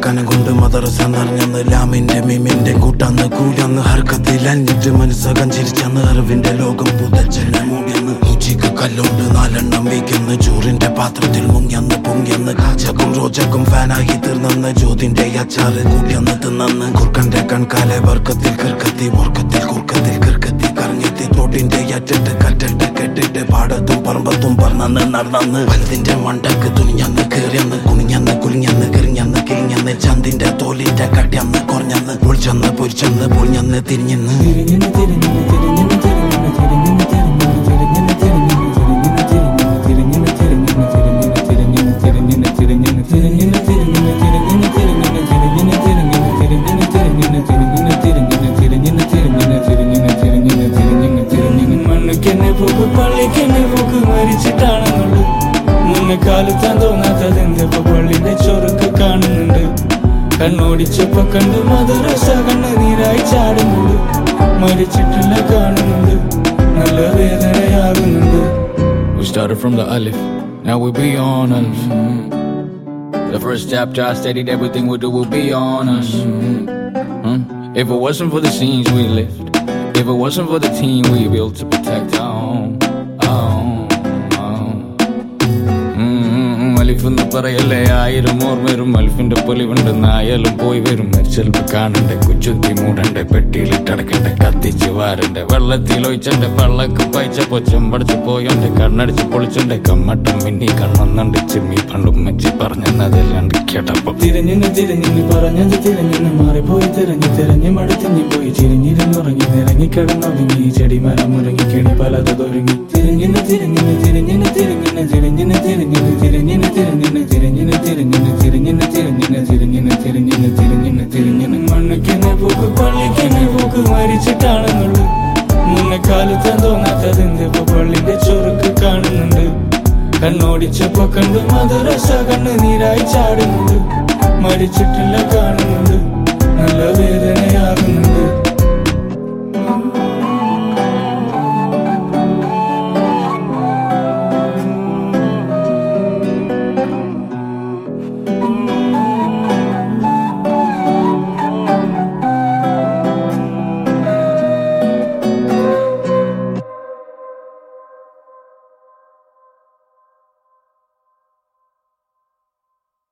കനം കൊണ്ട് മദറസ നിറഞ്ഞന്ന് ലാമിന്റെ മീമിന്റെ കൂട്ടന്ന് കൂലന്ന് ഹർക്കത്തിൽ അഞ്ഞിട്ട് മനസ്സകം ചിരിച്ചന്ന് അറിവിന്റെ ലോകം പുതച്ചെന്നെ മൂടിയെന്ന് മൂച്ചിക്ക് കല്ലോണ്ട് 4 എണ്ണം വീക്കെന്ന് ചോറിന്റെ പാത്രത്തിൽ മുങ്ങിയന്ന് പൊങ്ങിയെന്ന് കാച്ചക്കും റോജക്കും ഫാനായി തീർന്നെന്ന് ജ്യോതിന്റെ അച്ചാറ് കൂട്ടിയെന്ന് തിന്നെന്ന് കുർക്കന്റെ കൺകാലെ വർക്കത്തിൽ കിർക്കത്തി ഓർക്കത്തിൽ കുർക്കത്തിൽ കിർക്കത്തി കറങ്ങെത്തി തോട്ടിന്റെ അറ്റിട്ട് കറ്റിട്ട് കെട്ടിട്ട് പാടത്തും പറമ്പത്തും പറന്നെന്ന് നടന്നെന്ന് വലുതിന്റെ മണ്ടക്ക് തുണിഞ്ഞന്ന് കേറിയെന്ന് കുണിഞ്ഞന്ന് കുലിഞ്ഞന്ന് കിരിഞ്ഞന്ന് കിരിഞ്ഞന്ന് ചന്തിന്റെ തോലിന്റെ കട്ടിയന്ന് കുറഞ്ഞന്ന് പൊളിച്ചെന്ന് പൊരിച്ചെന്ന് പൊളിഞ്ഞന്ന് തിരിഞ്ഞെന്ന് മരിച്ചിട്ടാണെന്നുള്ളു മുന്നക്കാലത്താൻ തോന്നാത്തതെന്തപ്പോ പള്ളിന്റെ ചൊറുക്ക് കാണുന്നുണ്ട് കണ്ണോടിച്ചപ്പോ കണ്ടു മദറസ കണ്ണ് നീരായി ചാടുന്നുണ്ട് മരിച്ചിട്ടില്ല കാണുന്നുണ്ട് നല്ല വേദനയാകുന്നുണ്ട്. We started from the Alif, now we be on us. The first chapter I stated everything we do will be on us. If it wasn't for the scenes we lived, if it wasn't for the team we built to protect our home. അലിഫെന്ന് പറയല്ലേ 1000 ഓർമ്മരും അൽഫിന്റെ പൊലിവുണ്ടെന്നായാലും പോയി വരും മരിച്ചെൽപ്പ് കാണണ്ടേ കുച്ചുത്തി മൂടണ്ടേ പെട്ടിയിലിട്ടടക്കണ്ടേ കത്തിച്ച് വാരണ്ടേ വെള്ളത്തിൽ ഒഴിച്ചണ്ടേ പള്ളക്ക് പയച്ചപ്പോ ചെമ്പടച്ച് പോയണ്ടേ കണ്ണടിച്ച് പൊളിച്ചണ്ടേ കമ്മട്ടം മിന്നി കണ്ണൊന്നണ്ട് ചിമ്മി പണ്ടും മെച്ചി പറഞ്ഞെന്നതെല്ലാണ്ട് കേട്ടപ്പോ തിരഞ്ഞെന്ന് തിരഞ്ഞെന്ന് പറഞ്ഞത് തിരഞ്ഞെന്ന് മാറിപ്പോയി തിരഞ്ഞ് തിരഞ്ഞ് മടുത്തിഞ്ഞു പോയി ചിരിഞ്ഞിരുന്നുറങ്ങി നിറങ്ങിക്കിടന്നൊതുങ്ങി ചെടിമരം മുറങ്ങി കിണി പലതൊരുങ്ങി തിരഞ്ഞെന്ന് തിരഞ്ഞെന്ന് തിരഞ്ഞെന്ന് തിരഞ്ഞെന്ന് തിരഞ്ഞെന്ന് തിരഞ്ഞെന്ന് തിരഞ്ഞെന്ന് തിരഞ്ഞെന്ന് തിരഞ്ഞെന്ന് തിരഞ്ഞെന്ന് തിരഞ്ഞെന്ന് തിരഞ്ഞെന്ന് തിരഞ്ഞെന്ന് തിരഞ്ഞെന്ന് തിരഞ്ഞെന്ന് തിരഞ്ഞെന്ന് മണ്ണുക്കെന്നെ പോക്ക് പള്ളിക്കെന്നെ പോക്ക് മരിച്ചിട്ടാണെന്നുള്ളു മുന്നക്കാലത്താൻ തോന്നാത്തതെന്തപ്പോ പള്ളിന്റെ ചൊറുക്ക് കാണുന്നുണ്ട് കണ്ണോടിച്ചപ്പോ കണ്ടു മദറസ കണ്ണ് നീരായി ചാടുന്നുണ്ട് മരിച്ചിട്ടില്ല കാണുന്നുണ്ട് നല്ല വേദന